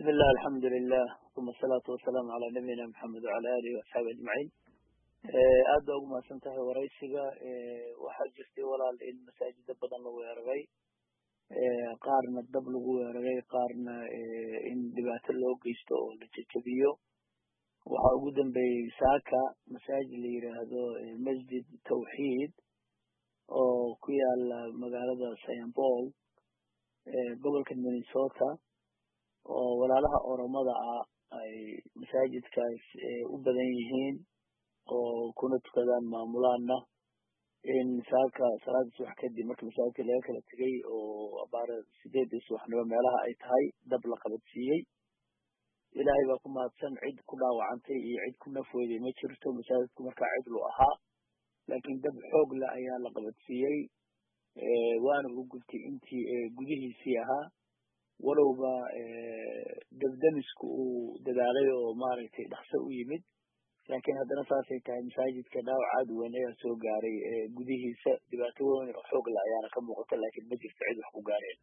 بسم الله الحمد لله ثم الصلاة والسلام على نبينا محمد وعلى آله وأصحابه أجمعين. aad baa ugu mahadsantahay waraysiga. waxaa jirtay walaal in masaajida badan lagu weeraray, qaarna dab lagu weeraray, qaarna in dhibaato loo geysto oo la jajabiyo. waxaa ugu dambeeyey saaka masaajid la yiraahdo masjid tawxiid oo ku yaala magaalada St. Paul gobolka Minnesota, oo walaalaha oromada ah ay masaajidkaas u badan yihiin oo kuna tukadaan maamulaana in saaka salaada subax kadib marka masaajidka laga kala tegay oo abaara 8 subaxnimo meelaha ay tahay dab la qabadsiiyey. ilaahay baa ku mahadsan, cid ku dhaawacantay iyo cid ku nafweeday ma jirto. masaajidku markaa cid lu ahaa, laakiin dab xoog leh ayaa la qabadsiiyey, waana u gubtay intii gudihiisii ahaa. walowba dabdamisku uu dadaalay oo maaragtay dhaqso u yimid, laakiin haddana saasay tahay masaajidka dhaawac aad u weyn ayaa soo gaaray gudihiisa. dhibaato weyn oo xoog leh ayaana ka muuqata, laakiin ma jirto cid wax ku gaareen.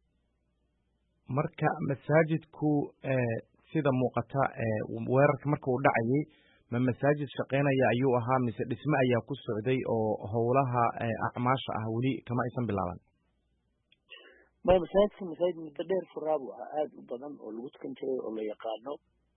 marka masaajidku sida muuqata weerarka marka uu dhacayay ma masaajid shaqeynaya ayuu ahaa mise dhisme ayaa ku socday oo howlaha acmaasha ah weli kama aysan bilaaban? masaajidka masaajid muddo dheer furaa buu ahaa, aad u badan oo lagu tukan jiray oo la yaqaano.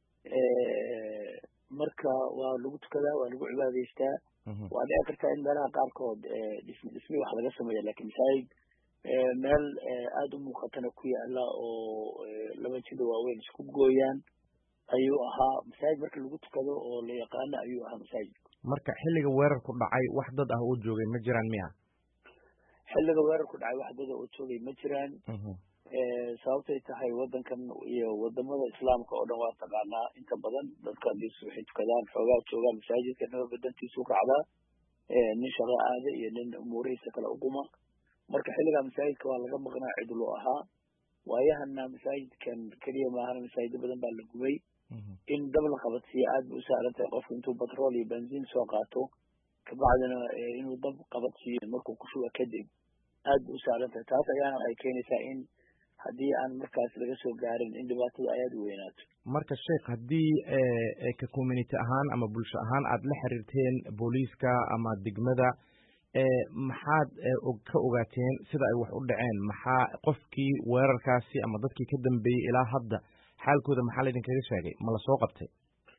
marka waa lagu tukadaa, waa lagu cibaadaystaa. waa dhici kartaa in meelaha qaarkood dhismi wax laga sameeya, laakiin masaajid meel aad u muuqatana ku yaala oo laba jida waaweyn isku gooyaan ayuu ahaa. masaajid marka lagu tukado oo la yaqaano ayuu ahaa masaajidku. marka xilliga weerarku dhacay wax dad ah oo joogay ma jiraan miya? xilliga weerarku dhacay wax dad oo joogay ma jiraan. sababtay tahay wadankan iyo wadamada islaamka oo dhan waa taqaanaa, inta badan dadka hadii waxay tukadaan xoogaa joogaan masaajidka, naba badantiisu raacdaa, nin shaqo aada iyo nin umuurihiisa kale uquma. marka xilligaa masaajidka waa laga maqnaa, cid loo ahaa. waayahana masaajidkan keliya maahana masaajido badan baa la gubay. in dab la qabadsiiya aad bay u sahlan tahay. qofku intuu batrool iyo benziin soo qaato kabacdina inuu dab qabadsiiyo markuu ku shuba kadib aad bay u sahlan tahay. taas ayaana waxay keenaysaa in haddii aan markaas laga soo gaarin in dhibaatada ayaad u weynaato. marka sheekh, haddii ka community ahaan ama bulsho ahaan aad la xiriirteen booliiska ama degmada, maxaad ka ogaateen sida ay wax u dhaceen? maxaa qofkii weerarkaasi ama dadkii ka dambeeyey ilaa hadda xaalkooda maxaa laydinkaga sheegay? ma la soo qabtay?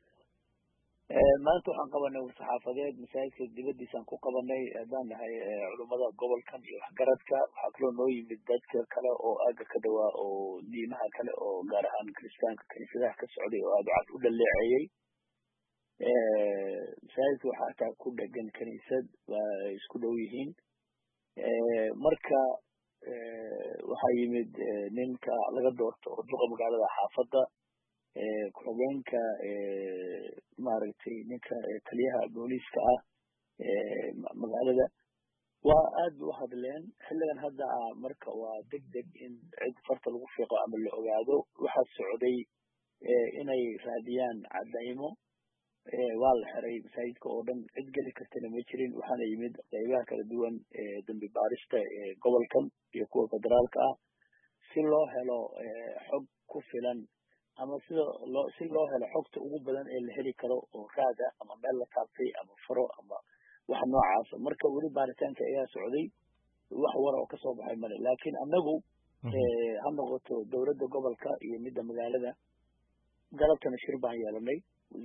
maanta waxaan qabanay war-saxaafadeed masaajidka dibadiisaan ku qabanay haddaan nahay culummada gobolkan iyo waxgaradka. waxaa kaloo noo yimid dadka kale oo aaga ka dhawaa oo diimaha kale oo gaar ahaan kiristaanka kaniisadaha ka socday oo aad cad u dhaleeceeyey. masaajidka waxaa hataa ku dhegan kaniisad, waa isku dhow yihiin. marka waxaa yimid ninka laga doorto oo duqa magaalada xaafadda, ku-xigeenka maaragtay ninka taliyaha booliiska ah magaalada. waa aad u hadleen xilligan hadda marka waa degdeg in cid farta lagu fiiqo ama la ogaado. waxaa socday inay raadiyaan cadaymo. waa la xiray masaajidka oo dhan, cid geli kartana ma jirin. waxaana yimid qaybaha kala duwan dambi baarista gobolkan iyo kuwa federaalka ah si loo helo xog ku filan, ama si loo helo xogta ugu badan ee la heli karo oo raada ama meel la taabtay ama faro ama wax noocaasa. marka weli baaritaanka ayaa socday, wax war oo kasoo baxay male. laakiin anagu ha noqoto dowladda gobolka iyo midda magaalada, galabtana shir baan yeelanay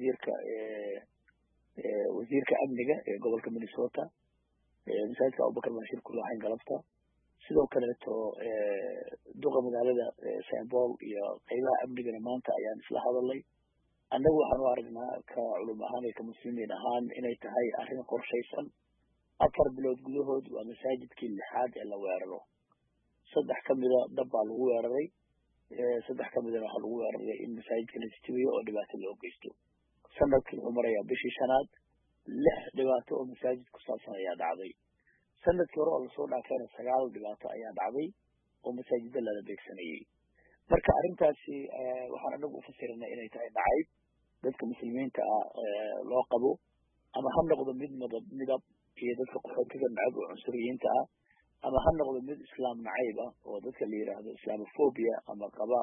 wasiirka amniga ee gobolka Minnesota. masaajidka Abubakar baan shir ku lahayn galabta. sidoo kaleeto duqa magaalada St. Paul iyo qaybaha amnigana maanta ayaan isla hadalnay. annagu waxaan u aragnaa ka culum ahaan iyo ka muslimiin ahaan inay tahay arrin qorshaysan. 4 bilood gudahood waa masaajidkii 6aad ee la weeraro. 3 kamida dab baa lagu weeraray, 3 kamidana waxaa lagu weeraray in masaajidka la jajabiyo oo dhibaato loo geysto. sanadkii wuxuu marayaa bishii 5aad, 6 dhibaato oo masaajid ku saabsan ayaa dhacday. sanadkii hore oo lasoo dhaafayna 9 dhibaato ayaa dhacday oo masaajida lala beegsanayey. marka arrintaasi waxaan anagu u fasirinay inay tahay nacayb dadka muslimiinta ah loo qabo, ama ha noqdo mid midab iyo dadka qaxootiga nacab oo cunsuriyiinta ah, ama ha noqdo mid islaam nacayb ah oo dadka la yiraahdo islamophobia ama qaba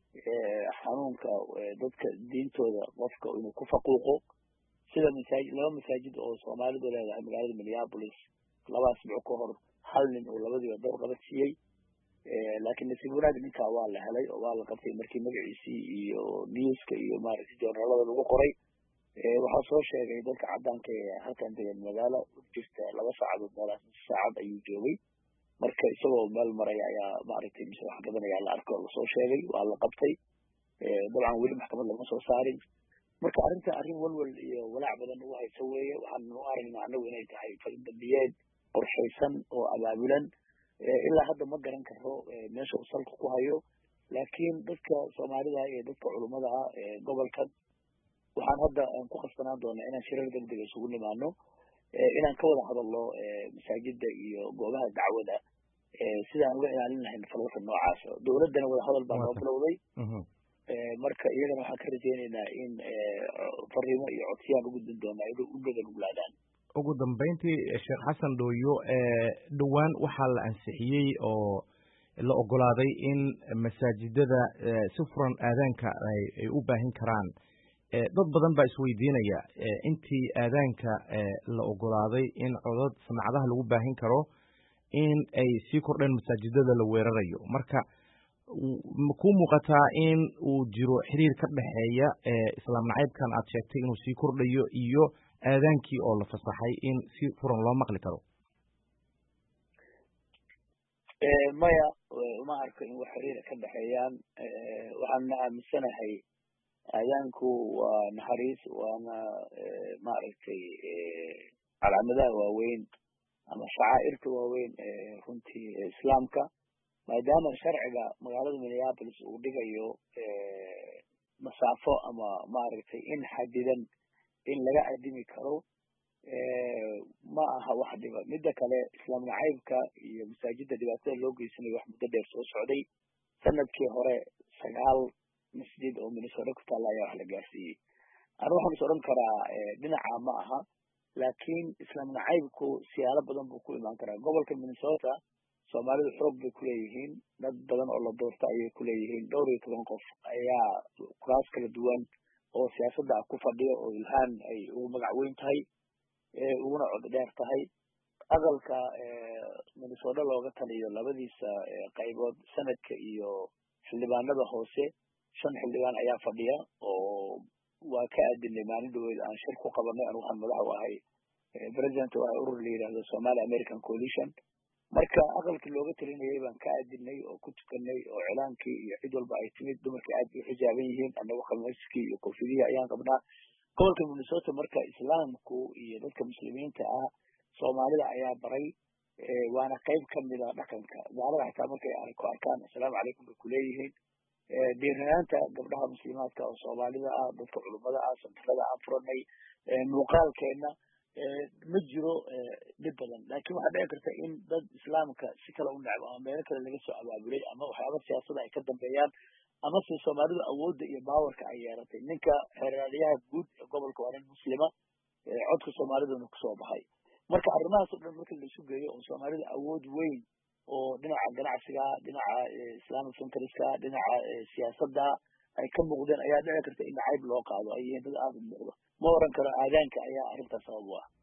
xanuunka dadka diintooda qofka inuu ku faquuqo sida laba masaajid oo soomaalidu leedahay magaalada Minneapolis 2 asbuuc ka hor hal nin oo labadiiba dab qabadsiiyey laakiin nasiib wanaag ninkaa waa la helay oo waa la qabtay markii magaciisii iyo newska iyo maaragtay joornaalada lagu qoray waxaa soo sheegay dadka caddaanka ee halkan degan magaalo jirta 2 saacadood meelaas saacad ayuu joogay marka isagoo meel maraya ayaa maaragtay mise wax gadanaya la arkay oo lasoo sheegay waa la qabtay dabcan weli maxkamad lama soo saarin marka arrinta arrin walwal iyo walaac badan ugu haysa weeye waxaan u aragnaa anagu inay tahay faldambiyeed qorshaysan oo abaabulan ilaa hadda ma garan karo meesha uu salka ku hayo laakiin dadka soomaalida iyo dadka culummada ah gobolkan waxaan hadda ku khasbanaan doonaa inaan shirar degdeg isugu nimaano inaan ka wada hadalno masaajida iyo goobaha dacwada sidaan uga ilaalin lahayn falalka noocaas dowladdana wada hadal baa noo bilowday marka iyagana waxaan ka rajaynaynaa in fariimo iyo codsiyaan u gudbin doonaa inay u gadanuglaadaan ugu dambeyntii sheekh xasan dhooyo dhowaan waxaa la ansixiyey oo la ogolaaday in masaajidada si furan aadaanka ay u baahin karaan dad badan baa isweydiinaya intii aadaanka la ogolaaday in codad samacadaha lagu baahin karo in ay sii kordheen masaajidada la weerarayo marka ku muuqataa in uu jiro xiriir ka dhexeeya islaam nacaybkan aad sheegtay inuu sii kordhayo iyo aadaankii oo la fasaxay in si furan loo maqli karo maya uma arko in wax xiriira ka dhexeeyaan waxaana aaminsanahay aadaanku waa naxariis waana maaragtay calaamadaha waaweyn ama shacaa'irta waaweyn runtii islaamka maadaama sharciga magaalada Minneapolis uu dhigayo masaafo ama maaragtay in xadidan in laga adimi karo ma aha wax dhiba midda kale islaam nacaybka iyo masaajida dhibaatada loo geysanayo wax muddo dheer soo socday sanadkii hore 9 masjid oo Minnesota ku taala ayaa wax la gaarsiiyey aan waxaan is oran karaa dhinaca ma aha laakiin islaam nacaybku siyaalo badan buu ku imaan karaa gobolka Minnesota Soomaalidu xoog bay ku leeyihiin dad badan oo la doorta ayay ku leeyihiin 12 qof ayaa kuraas kala duwan oo siyaasadda ku fadhiyo oo ilhaan ay ugu magac weyn tahay uguna cod dheer tahay aqalka Minnesota looga taliyo labadiisa qaybood sanadka iyo xildhibaanada hoose 5 xildhibaan ayaa fadhiya oo waa ka adinay maalin dhaweyd aan shir ku qabanay anigu waxaan madax u ahay president oo urur la yiraahdo Somali American Coalition marka aqalkii looga talinayay baan ka adinay oo ku tukanay oo cilaankii iyo cid walba ay timid dumarkii aad u xijaaban yihiin annagu khamiiskii iyo koofidii ayaan qabnaa gobolka Minnesota marka islaamku iyo dadka muslimiinta ah Soomaalida ayaa baray waana qayb ka mid ah dhaqanka gaalada xitaa markay ku arkaan assalaamu calaykum bay ku leeyihiin diirnaanta gabdhaha muslimaadka oo Soomaalida ah dadka culimada ah sanadada aan furanay muuqaalkeena ma jiro dib badan laakiin waxa dhici karta in dad islaamka si kala u nacbo ama meel kale laga soo abaabulay ama waxyaabo siyaasada ay ka dambeeyaan ama si Soomaalidu awoodda iyo baawarka ay yeelatay ninka xeeraryaha guud ee gobolka waa nin muslima codka Soomaaliduna ku soo baxay marka arrimahaas oo dhan marka la isu geeyo oo Soomaalidu awood weyn oo dhinaca ganacsiga dhinaca islaamic centriska dhinaca siyaasadda ay ka muuqdeen ayaa dhici karta in nacayb loo qaado ay yihiin dad aad u muuqda ma oran karo aadaanka ayaa arrintaas sabab u ah